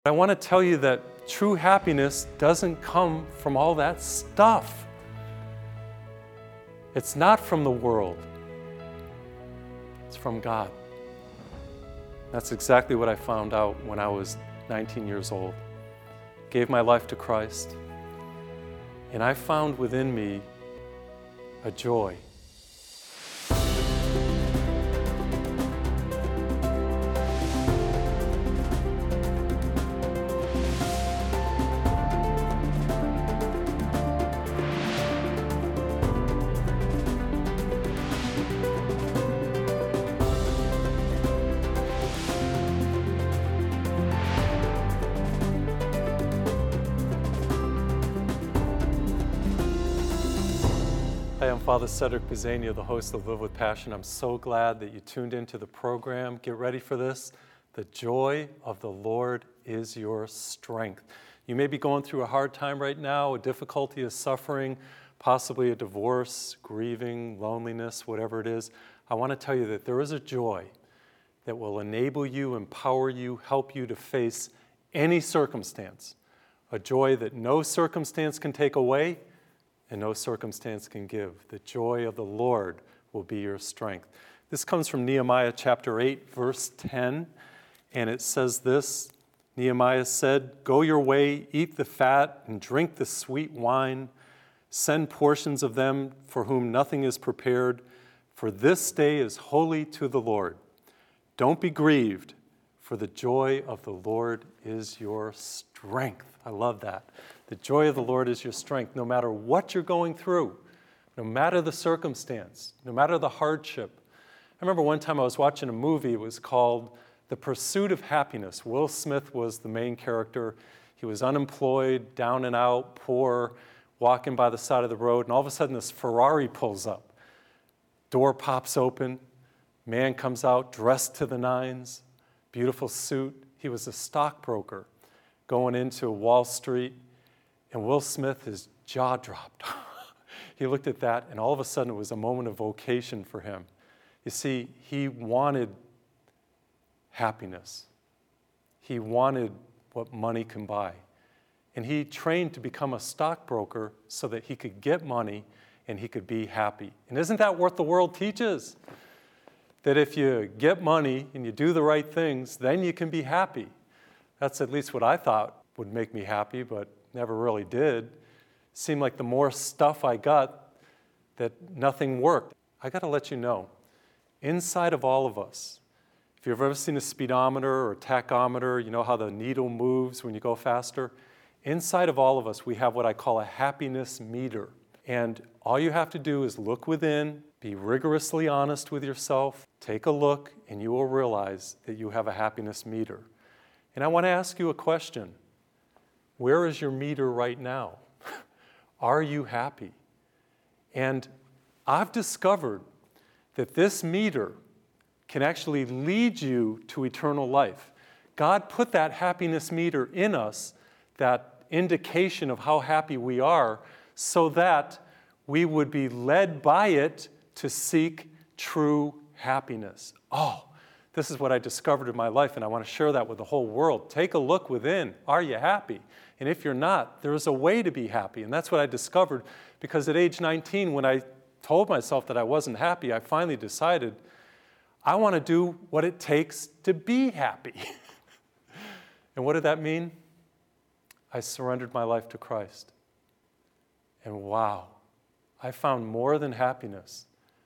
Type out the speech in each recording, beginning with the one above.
I want to tell you that true happiness doesn't come from all that stuff. It's not from the world. It's from God. That's exactly what I found out when I was 19 years old. Gave my life to Christ, and I found within me a joy. Hi, I'm Father Cedric Bizania, the host of Live with Passion. I'm so glad that you tuned into the program. Get ready for this. The joy of the Lord is your strength. You may be going through a hard time right now, a difficulty, a suffering, possibly a divorce, grieving, loneliness, whatever it is. I want to tell you that there is a joy that will enable you, empower you, help you to face any circumstance. A joy that no circumstance can take away, and no circumstance can give. The joy of the Lord will be your strength. This comes from Nehemiah chapter 8, verse 10, and it says this, Nehemiah said, "Go your way, eat the fat, and drink the sweet wine. Send portions of them for whom nothing is prepared, for this day is holy to the Lord. Don't be grieved, for the joy of the Lord is your strength." I love that. The joy of the Lord is your strength, no matter what you're going through, no matter the circumstance, no matter the hardship. I remember one time I was watching a movie, it was called The Pursuit of Happiness. Will Smith was the main character. He was unemployed, down and out, poor, walking by the side of the road, and all of a sudden this Ferrari pulls up. Door pops open, man comes out dressed to the nines, beautiful suit. He was a stockbroker going into Wall Street. And Will Smith, his jaw dropped. He looked at that, and all of a sudden it was a moment of vocation for him. You see, he wanted happiness. He wanted what money can buy. And he trained to become a stockbroker so that he could get money and he could be happy. And isn't that what the world teaches? That if you get money and you do the right things, then you can be happy. That's at least what I thought would make me happy, but never really did. Seemed like the more stuff I got, that nothing worked. I got to let you know, inside of all of us, if you've ever seen a speedometer or a tachometer, you know how the needle moves when you go faster? Inside of all of us, we have what I call a happiness meter. And all you have to do is look within, be rigorously honest with yourself, take a look, and you will realize that you have a happiness meter. And I want to ask you a question. Where is your meter right now? Are you happy? And I've discovered that this meter can actually lead you to eternal life. God put that happiness meter in us, that indication of how happy we are, so that we would be led by it to seek true happiness. Oh, this is what I discovered in my life, and I want to share that with the whole world. Take a look within. Are you happy? And if you're not, there is a way to be happy. And that's what I discovered, because at age 19, when I told myself that I wasn't happy, I finally decided I want to do what it takes to be happy. And what did that mean? I surrendered my life to Christ. And wow, I found more than happiness.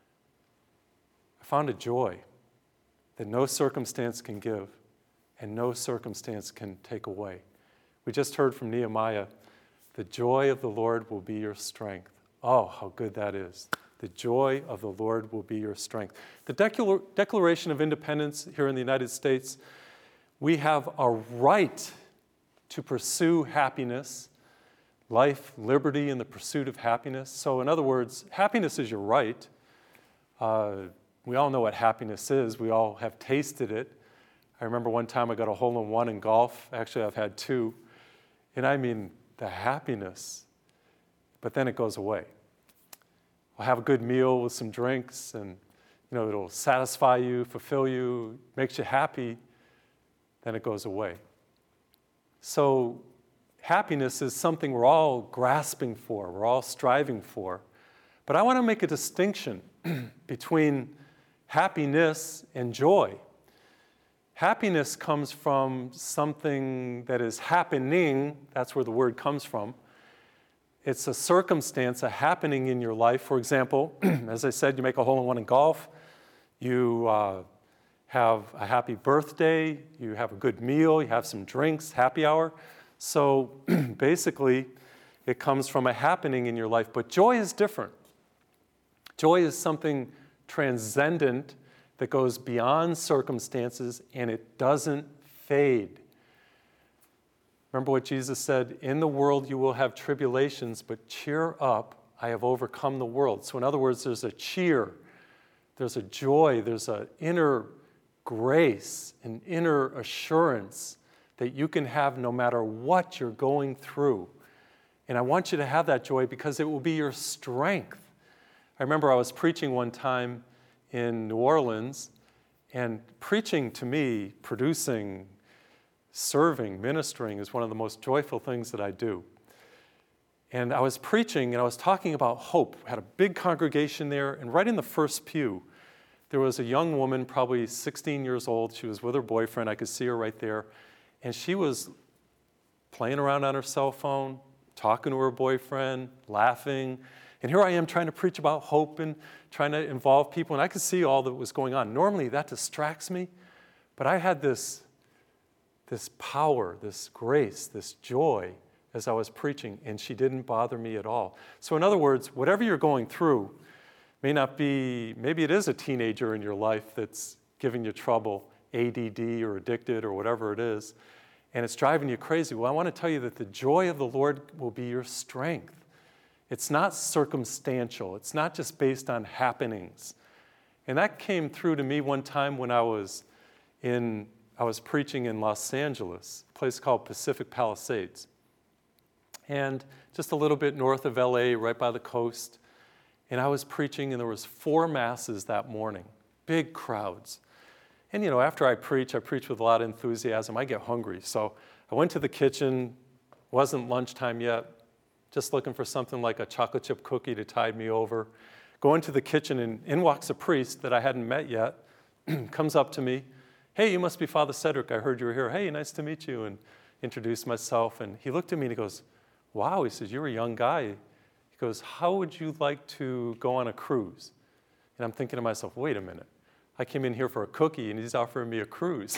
I found a joy that no circumstance can give and no circumstance can take away. We just heard from Nehemiah, the joy of the Lord will be your strength. Oh, how good that is. The joy of the Lord will be your strength. The Declaration of Independence here in the United States, we have a right to pursue happiness, life, liberty, and the pursuit of happiness. So in other words, happiness is your right. We all know what happiness is. We all have tasted it. I remember one time I got a hole-in-one in golf. Actually, I've had two. And I mean, the happiness, but then it goes away. I'll have a good meal with some drinks, and it'll satisfy you, fulfill you, makes you happy, then it goes away. So happiness is something we're all grasping for, we're all striving for. But I want to make a distinction between happiness and joy. Happiness comes from something that is happening. That's where the word comes from. It's a circumstance, a happening in your life. For example, as I said, you make a hole-in-one in golf. You have a happy birthday. You have a good meal. You have some drinks, happy hour. So basically, it comes from a happening in your life. But joy is different. Joy is something transcendent that goes beyond circumstances, and it doesn't fade. Remember what Jesus said, in the world you will have tribulations, but cheer up, I have overcome the world. So in other words, there's a cheer, there's a joy, there's an inner grace, an inner assurance that you can have no matter what you're going through. And I want you to have that joy because it will be your strength. I remember I was preaching one time in New Orleans, and preaching to me, producing, serving, ministering is one of the most joyful things that I do. And I was preaching and I was talking about hope. I had a big congregation there, and right in the first pew, there was a young woman, probably 16 years old. She was with her boyfriend. I could see her right there. And she was playing around on her cell phone, talking to her boyfriend, laughing. And here I am trying to preach about hope and trying to involve people, and I could see all that was going on. Normally, that distracts me, but I had this power, this grace, this joy as I was preaching, and she didn't bother me at all. So in other words, whatever you're going through may not be, maybe it is a teenager in your life that's giving you trouble, ADD or addicted or whatever it is, and it's driving you crazy. Well, I want to tell you that the joy of the Lord will be your strength. It's not circumstantial. It's not just based on happenings. And that came through to me one time when I was preaching in Los Angeles, a place called Pacific Palisades. And just a little bit north of LA, right by the coast. And I was preaching, and there was 4 masses that morning, big crowds. And after I preach with a lot of enthusiasm. I get hungry. So I went to the kitchen, wasn't lunchtime yet, just looking for something like a chocolate chip cookie to tide me over. Go into the kitchen, and in walks a priest that I hadn't met yet, comes up to me. Hey, you must be Father Cedric. I heard you were here. Hey, nice to meet you, and introduced myself. And he looked at me and he goes, wow, he says, you're a young guy. He goes, how would you like to go on a cruise? And I'm thinking to myself, wait a minute. I came in here for a cookie, and he's offering me a cruise.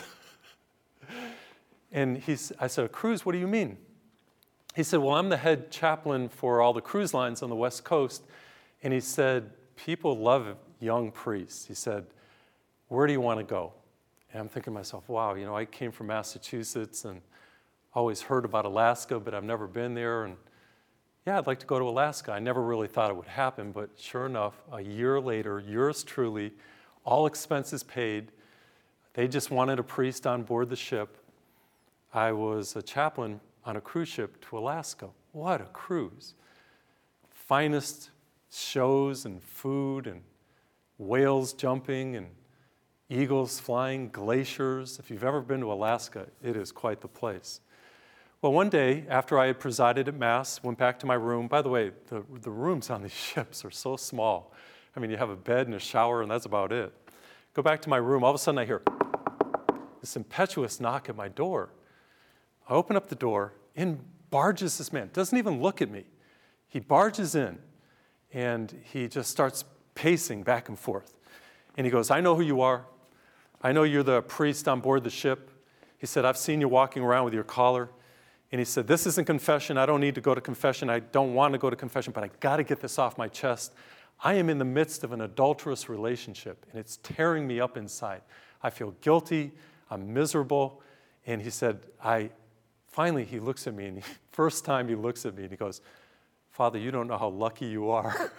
And I said, a cruise? What do you mean? He said, well, I'm the head chaplain for all the cruise lines on the West Coast. And he said, people love young priests. He said, where do you want to go? And I'm thinking to myself, wow, I came from Massachusetts and always heard about Alaska, but I've never been there. And yeah, I'd like to go to Alaska. I never really thought it would happen, but sure enough, a year later, yours truly, all expenses paid. They just wanted a priest on board the ship. I was a chaplain on a cruise ship to Alaska. What a cruise. Finest shows and food and whales jumping and eagles flying, glaciers. If you've ever been to Alaska, it is quite the place. Well, one day, after I had presided at Mass, went back to my room. By the way, the rooms on these ships are so small. I mean, you have a bed and a shower, and that's about it. Go back to my room. All of a sudden, I hear this impetuous knock at my door. I open up the door, in barges this man, doesn't even look at me. He barges in, and he just starts pacing back and forth. And he goes, I know who you are. I know you're the priest on board the ship. He said, I've seen you walking around with your collar. And he said, this isn't confession. I don't need to go to confession. I don't want to go to confession, but I got to get this off my chest. I am in the midst of an adulterous relationship, and it's tearing me up inside. I feel guilty. I'm miserable. And he said, finally, he looks at me, and first time he looks at me, and he goes, Father, you don't know how lucky you are.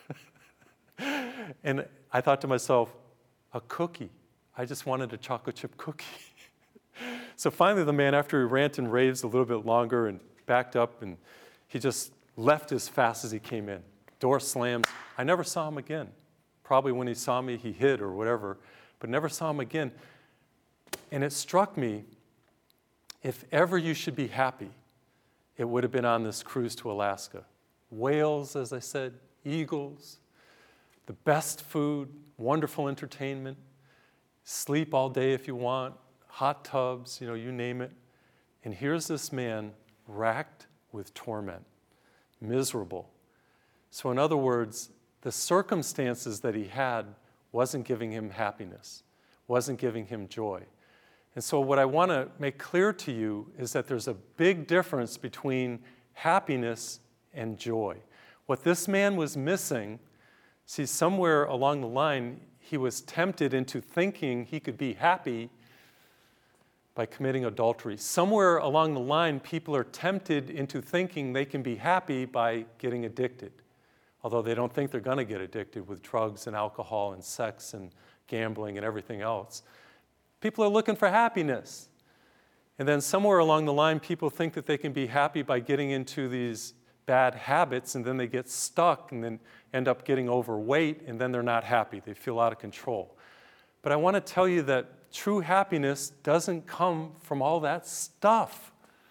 And I thought to myself, a cookie. I just wanted a chocolate chip cookie. So finally, the man, after he ranted and raved a little bit longer and backed up, and he just left as fast as he came in. Door slammed. I never saw him again. Probably when he saw me, he hid or whatever, but never saw him again. And it struck me, if ever you should be happy, it would have been on this cruise to Alaska. Whales, as I said, eagles, the best food, wonderful entertainment, sleep all day if you want, hot tubs, you name it. And here's this man racked with torment, miserable. So in other words, the circumstances that he had wasn't giving him happiness, wasn't giving him joy. And so what I want to make clear to you is that there's a big difference between happiness and joy. What this man was missing, see, somewhere along the line, he was tempted into thinking he could be happy by committing adultery. Somewhere along the line, people are tempted into thinking they can be happy by getting addicted, although they don't think they're going to get addicted with drugs and alcohol and sex and gambling and everything else. People are looking for happiness. And then somewhere along the line, people think that they can be happy by getting into these bad habits, and then they get stuck and then end up getting overweight, and then they're not happy. They feel out of control. But I want to tell you that true happiness doesn't come from all that stuff.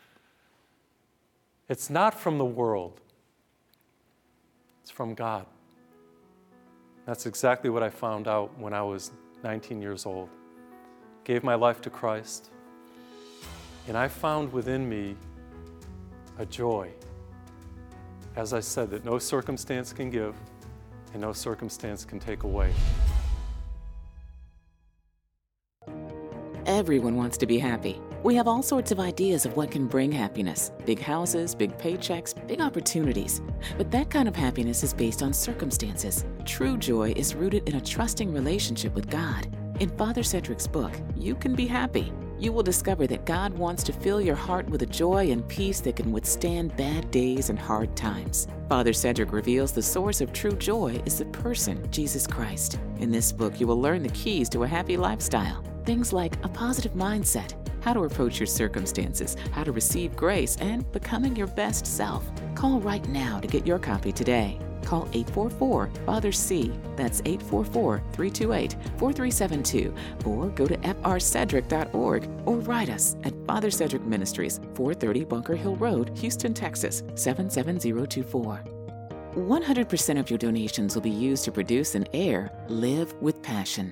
It's not from the world. It's from God. That's exactly what I found out when I was 19 years old. Gave my life to Christ, and I found within me a joy, as I said, that no circumstance can give and no circumstance can take away. Everyone wants to be happy. We have all sorts of ideas of what can bring happiness. Big houses, big paychecks, big opportunities. But that kind of happiness is based on circumstances. True joy is rooted in a trusting relationship with God. In Father Cedric's book, You Can Be Happy, you will discover that God wants to fill your heart with a joy and peace that can withstand bad days and hard times. Father Cedric reveals the source of true joy is the person, Jesus Christ. In this book, you will learn the keys to a happy lifestyle. Things like a positive mindset, how to approach your circumstances, how to receive grace, and becoming your best self. Call right now to get your copy today. Call 844-FATHER-C, that's 844-328-4372, or go to frcedric.org, or write us at Father Cedric Ministries, 430 Bunker Hill Road, Houston, Texas, 77024. 100% of your donations will be used to produce and air Live with Passion.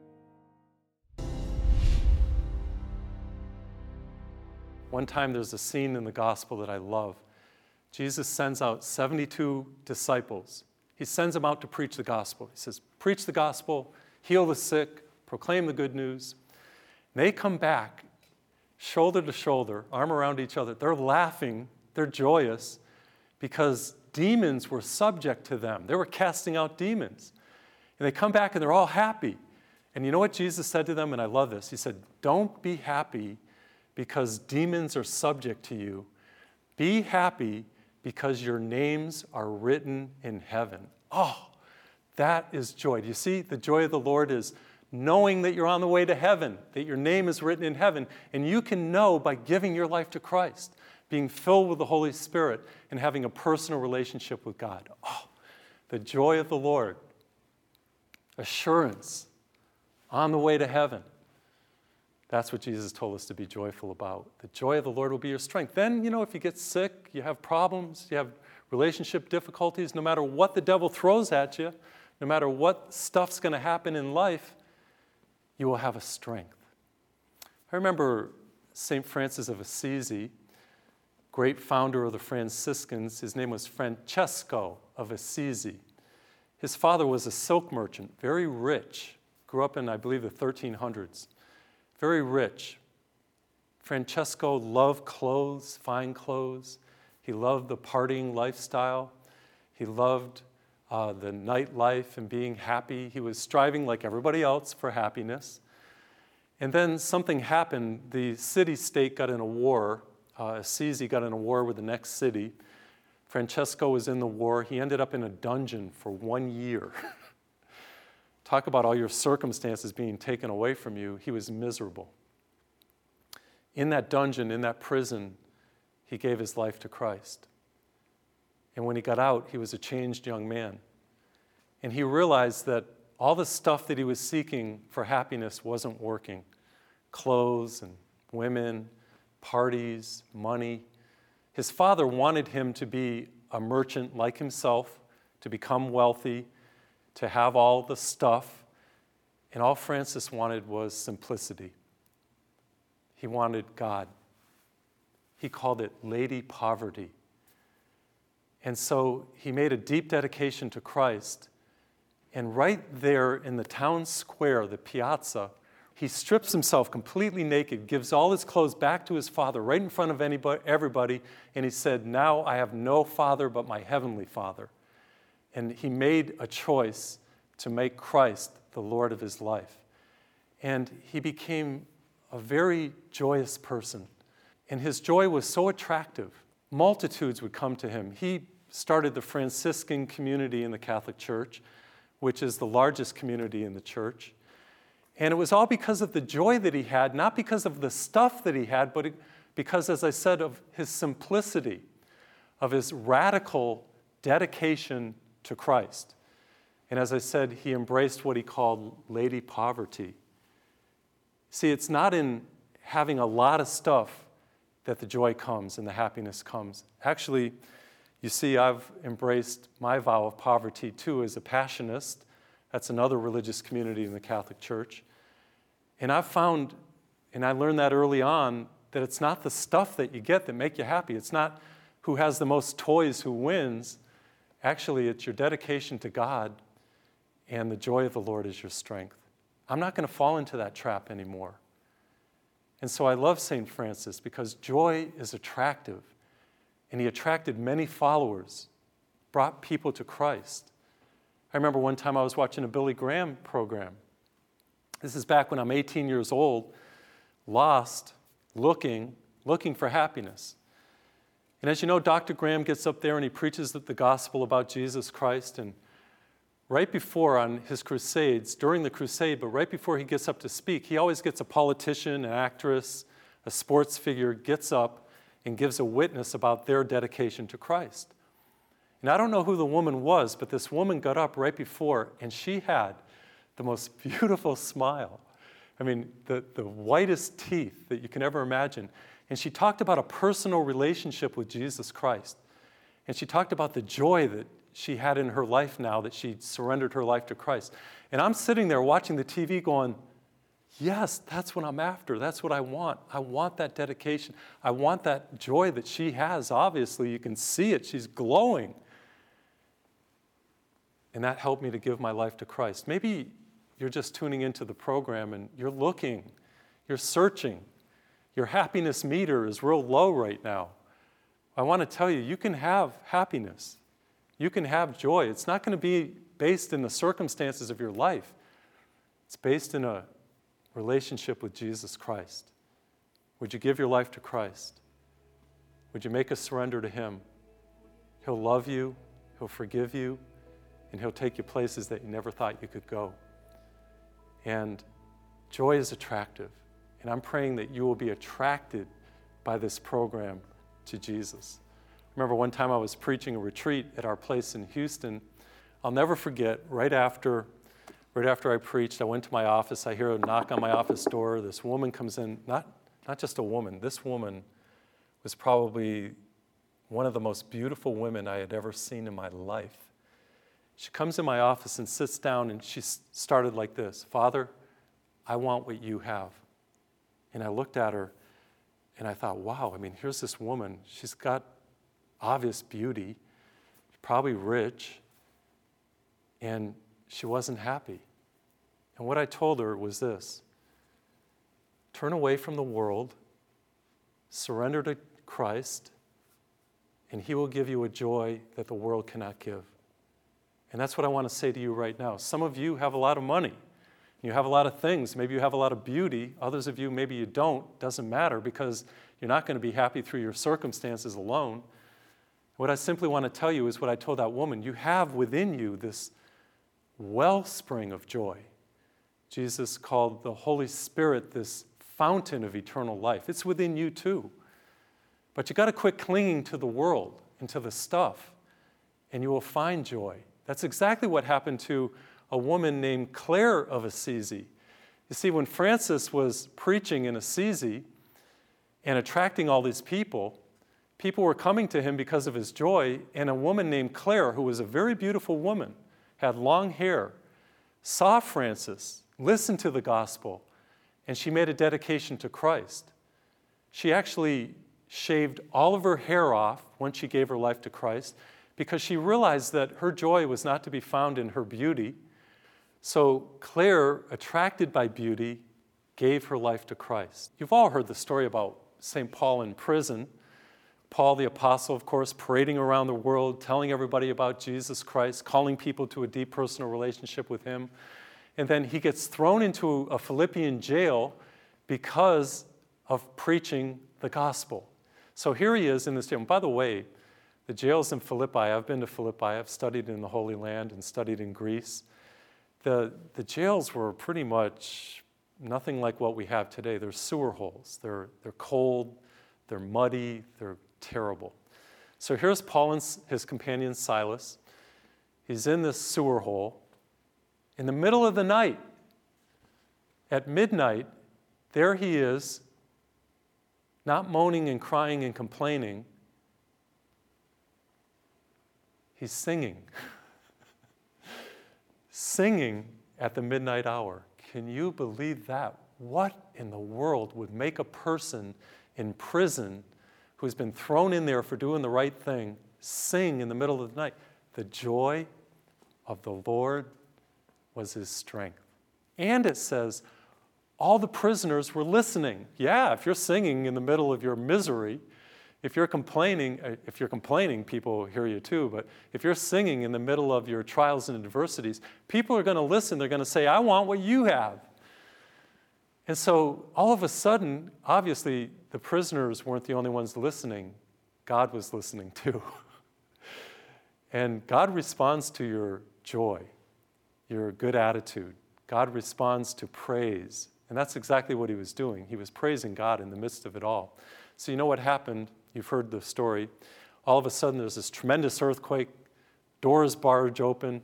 One time there's a scene in the gospel that I love. Jesus sends out 72 disciples. He sends them out to preach the gospel. He says, preach the gospel, heal the sick, proclaim the good news. And they come back, shoulder to shoulder, arm around each other. They're laughing, they're joyous, because demons were subject to them. They were casting out demons. And they come back and they're all happy. And you know what Jesus said to them? And I love this. He said, don't be happy because demons are subject to you. Be happy because your names are written in heaven. Oh, that is joy. Do you see? The joy of the Lord is knowing that you're on the way to heaven, that your name is written in heaven. And you can know by giving your life to Christ, being filled with the Holy Spirit, and having a personal relationship with God. Oh, the joy of the Lord. Assurance on the way to heaven. That's what Jesus told us to be joyful about. The joy of the Lord will be your strength. Then, if you get sick, you have problems, you have relationship difficulties, no matter what the devil throws at you, no matter what stuff's going to happen in life, you will have a strength. I remember St. Francis of Assisi, great founder of the Franciscans. His name was Francesco of Assisi. His father was a silk merchant, very rich, grew up in, I believe, the 1300s. Very rich. Francesco loved clothes, fine clothes. He loved the partying lifestyle. He loved the nightlife and being happy. He was striving like everybody else for happiness. And then something happened. The city-state got in a war. Assisi got in a war with the next city. Francesco was in the war. He ended up in a dungeon for 1 year. Talk about all your circumstances being taken away from you. He was miserable. In that dungeon, in that prison, he gave his life to Christ. And when he got out, he was a changed young man. And he realized that all the stuff that he was seeking for happiness wasn't working. Clothes and women, parties, money. His father wanted him to be a merchant like himself, to become wealthy, to have all the stuff. And all Francis wanted was simplicity. He wanted God. He called it Lady Poverty. And so he made a deep dedication to Christ. And right there in the town square, the piazza, he strips himself completely naked, gives all his clothes back to his father right in front of everybody, and he said, "Now I have no father but my heavenly Father." And he made a choice to make Christ the Lord of his life. And he became a very joyous person. And his joy was so attractive. Multitudes would come to him. He started the Franciscan community in the Catholic Church, which is the largest community in the church. And it was all because of the joy that he had, not because of the stuff that he had, but because, as I said, of his simplicity, of his radical dedication to Christ. And as I said, he embraced what he called Lady Poverty. See, it's not in having a lot of stuff that the joy comes and the happiness comes. Actually, you see, I've embraced my vow of poverty too as a Passionist. That's another religious community in the Catholic Church. And I've found, and I learned that early on, that it's not the stuff that you get that make you happy. It's not who has the most toys who wins. Actually, it's your dedication to God, and the joy of the Lord is your strength. I'm not going to fall into that trap anymore. And so I love St. Francis because joy is attractive. And he attracted many followers, brought people to Christ. I remember one time I was watching a Billy Graham program. This is back when I'm 18 years old, lost, looking for happiness. And as you know, Dr. Graham gets up there and he preaches the gospel about Jesus Christ. And right before on his crusades, during the crusade, but right before he gets up to speak, he always gets a politician, an actress, a sports figure, gets up and gives a witness about their dedication to Christ. And I don't know who the woman was, but this woman got up right before, and she had the most beautiful smile. I mean, the whitest teeth that you can ever imagine. And she talked about a personal relationship with Jesus Christ. And she talked about the joy that she had in her life now that she surrendered her life to Christ. And I'm sitting there watching the TV going, yes, that's what I'm after. That's what I want. I want that dedication. I want that joy that she has. Obviously, you can see it. She's glowing. And that helped me to give my life to Christ. Maybe you're just tuning into the program and you're looking, you're searching. Your happiness meter is real low right now. I want to tell you, you can have happiness. You can have joy. It's not going to be based in the circumstances of your life. It's based in a relationship with Jesus Christ. Would you give your life to Christ? Would you make a surrender to Him? He'll love you, He'll forgive you, and He'll take you places that you never thought you could go. And joy is attractive. And I'm praying that you will be attracted by this program to Jesus. I remember one time I was preaching a retreat at our place in Houston. I'll never forget, right after I preached, I went to my office. I hear a knock on my office door. This woman comes in, not just a woman. This woman was probably one of the most beautiful women I had ever seen in my life. She comes in my office and sits down, and she started like this: "Father, I want what you have." And I looked at her, and I thought, wow, I mean, here's this woman. She's got obvious beauty, probably rich, and she wasn't happy. And what I told her was this: turn away from the world, surrender to Christ, and He will give you a joy that the world cannot give. And that's what I want to say to you right now. Some of you have a lot of money. You have a lot of things. Maybe you have a lot of beauty. Others of you, maybe you don't. Doesn't matter, because you're not going to be happy through your circumstances alone. What I simply want to tell you is what I told that woman. You have within you this wellspring of joy. Jesus called the Holy Spirit this fountain of eternal life. It's within you too. But you got to quit clinging to the world and to the stuff, and you will find joy. That's exactly what happened to a woman named Clare of Assisi. You see, when Francis was preaching in Assisi, and attracting all these people. People were coming to him because of his joy, and a woman named Claire, who was a very beautiful woman, had long hair, saw Francis, listened to the gospel, and she made a dedication to Christ. She actually shaved all of her hair off when she gave her life to Christ because she realized that her joy was not to be found in her beauty. So Claire, attracted by beauty, gave her life to Christ. You've all heard the story about St. Paul in prison. Paul the apostle, of course, parading around the world, telling everybody about Jesus Christ, calling people to a deep personal relationship with him. And then he gets thrown into a Philippian jail because of preaching the gospel. So here he is in this jail. And by the way, the jails in Philippi, I've been to Philippi, I've studied in the Holy Land and studied in Greece. The jails were pretty much nothing like what we have today. They're sewer holes. They're cold, they're muddy, they're terrible. So here's Paul and his companion Silas. He's in this sewer hole. In the middle of the night, at midnight, there he is, not moaning and crying and complaining. He's singing. Singing at the midnight hour. Can you believe that? What in the world would make a person in prison who's been thrown in there for doing the right thing sing in the middle of the night? The joy of the Lord was his strength. And it says, all the prisoners were listening. Yeah, if you're singing in the middle of your misery, if you're complaining, people hear you too, but if you're singing in the middle of your trials and adversities, people are going to listen. They're going to say, I want what you have. And so all of a sudden, obviously, the prisoners weren't the only ones listening. God was listening too. And God responds to your joy, your good attitude. God responds to praise. And that's exactly what he was doing. He was praising God in the midst of it all. So you know what happened? You've heard the story. All of a sudden, there's this tremendous earthquake. Doors barge open.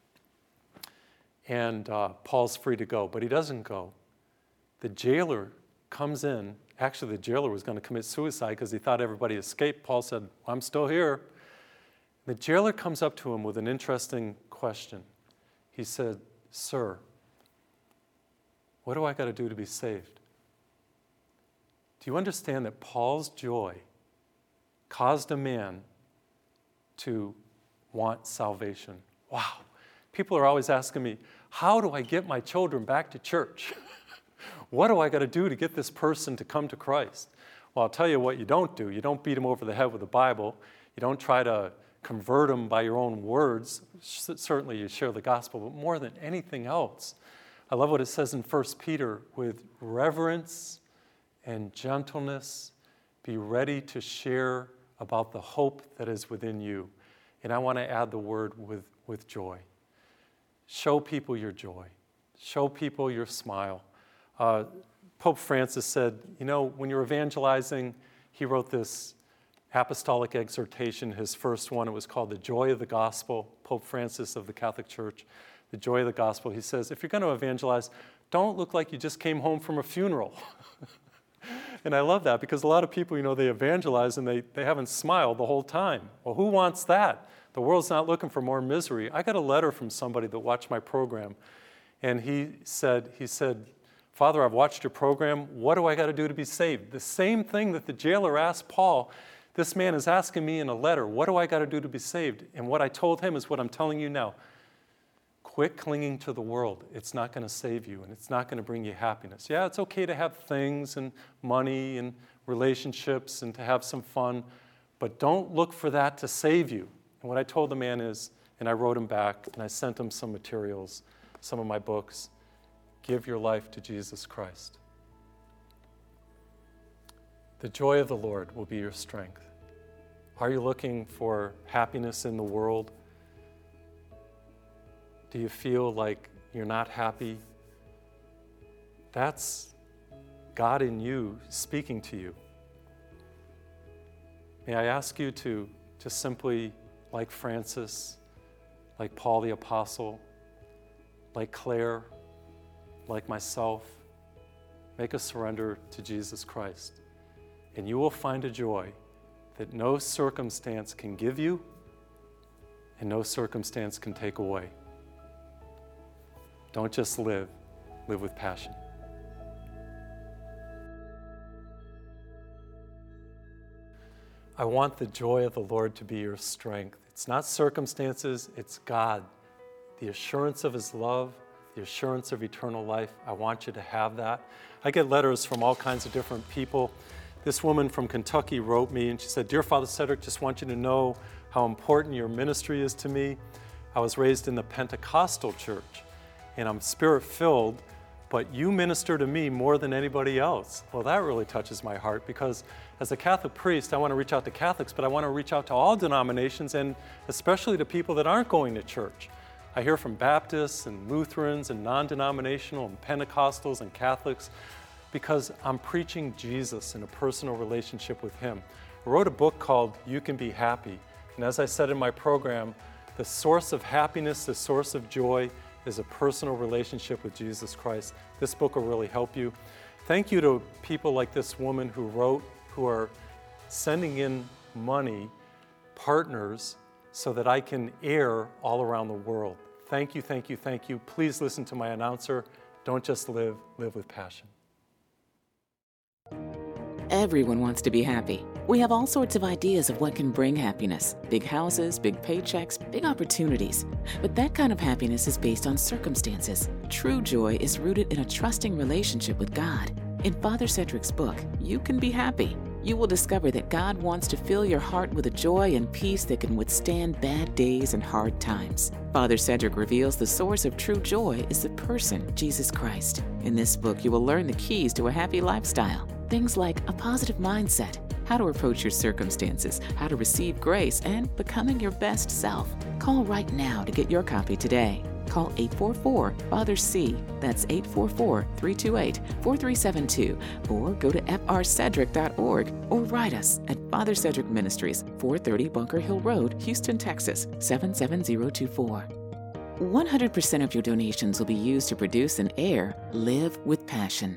And Paul's free to go. But he doesn't go. The jailer comes in. Actually, the jailer was going to commit suicide because he thought everybody escaped. Paul said, I'm still here. The jailer comes up to him with an interesting question. He said, Sir, what do I got to do to be saved? Do you understand that Paul's joy caused a man to want salvation? Wow. People are always asking me, how do I get my children back to church? What do I got to do to get this person to come to Christ? Well, I'll tell you what you don't do. You don't beat them over the head with the Bible. You don't try to convert them by your own words. Certainly you share the gospel, but more than anything else, I love what it says in 1 Peter, with reverence and gentleness, be ready to share about the hope that is within you. And I want to add the word with joy. Show people your joy. Show people your smile. Pope Francis said, you know, when you're evangelizing, he wrote this apostolic exhortation, his first one. It was called The Joy of the Gospel. Pope Francis of the Catholic Church, The Joy of the Gospel. He says, if you're going to evangelize, don't look like you just came home from a funeral. And I love that because a lot of people, you know, they evangelize and they haven't smiled the whole time. Well, who wants that? The world's not looking for more misery. I got a letter from somebody that watched my program, and he said, Father, I've watched your program. What do I got to do to be saved? The same thing that the jailer asked Paul, this man is asking me in a letter, what do I got to do to be saved? And what I told him is what I'm telling you now. Quit clinging to the world. It's not going to save you, and it's not going to bring you happiness. Yeah, it's okay to have things and money and relationships and to have some fun, but don't look for that to save you. And what I told the man is, and I wrote him back, and I sent him some materials, some of my books, give your life to Jesus Christ. The joy of the Lord will be your strength. Are you looking for happiness in the world? Do you feel like you're not happy? That's God in you speaking to you. May I ask you to simply, like Francis, like Paul the Apostle, like Claire, like myself, make a surrender to Jesus Christ and you will find a joy that no circumstance can give you and no circumstance can take away. Don't just live, live with passion. I want the joy of the Lord to be your strength. It's not circumstances, it's God. The assurance of His love, the assurance of eternal life. I want you to have that. I get letters from all kinds of different people. This woman from Kentucky wrote me and she said, "Dear Father Cedric, just want you to know how important your ministry is to me. I was raised in the Pentecostal church and I'm spirit-filled, but you minister to me more than anybody else." Well, that really touches my heart because as a Catholic priest, I want to reach out to Catholics, but I want to reach out to all denominations and especially to people that aren't going to church. I hear from Baptists and Lutherans and non-denominational and Pentecostals and Catholics because I'm preaching Jesus in a personal relationship with Him. I wrote a book called You Can Be Happy. And as I said in my program, the source of happiness, the source of joy is a personal relationship with Jesus Christ. This book will really help you. Thank you to people like this woman who wrote, who are sending in money, partners, so that I can air all around the world. Thank you, thank you, thank you. Please listen to my announcer. Don't just live, live with passion. Everyone wants to be happy. We have all sorts of ideas of what can bring happiness. Big houses, big paychecks, big opportunities. But that kind of happiness is based on circumstances. True joy is rooted in a trusting relationship with God. In Father Cedric's book, You Can Be Happy, you will discover that God wants to fill your heart with a joy and peace that can withstand bad days and hard times. Father Cedric reveals the source of true joy is the person, Jesus Christ. In this book, you will learn the keys to a happy lifestyle. Things like a positive mindset, how to approach your circumstances, how to receive grace, and becoming your best self. Call right now to get your copy today. Call 844-FATHER-C, that's 844-328-4372, or go to frcedric.org or write us at Father Cedric Ministries, 430 Bunker Hill Road, Houston, Texas, 77024. 100% of your donations will be used to produce and air Live with Passion.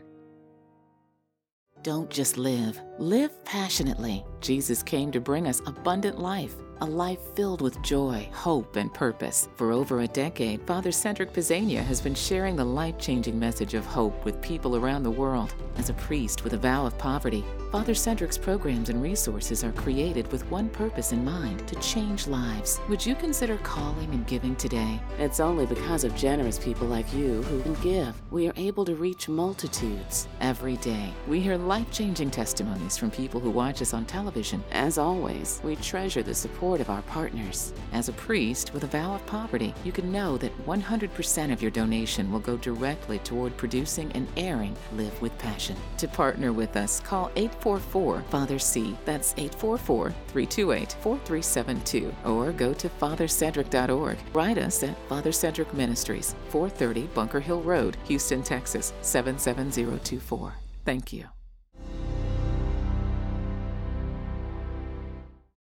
Don't just live, live passionately. Jesus came to bring us abundant life. A life filled with joy, hope, and purpose. For over a decade, Father Cedric Pisania has been sharing the life-changing message of hope with people around the world. As a priest with a vow of poverty, Father Cedric's programs and resources are created with one purpose in mind: to change lives. Would you consider calling and giving today? It's only because of generous people like you who can give. We are able to reach multitudes every day. We hear life-changing testimonies from people who watch us on television. As always, we treasure the support of our partners. As a priest with a vow of poverty, you can know that 100% of your donation will go directly toward producing and airing Live with Passion. To partner with us, call 844-FATHER-C, that's 844-328-4372, or go to fathercedric.org. Write us at Father Cedric Ministries, 430 Bunker Hill Road, Houston, Texas, 77024. Thank you.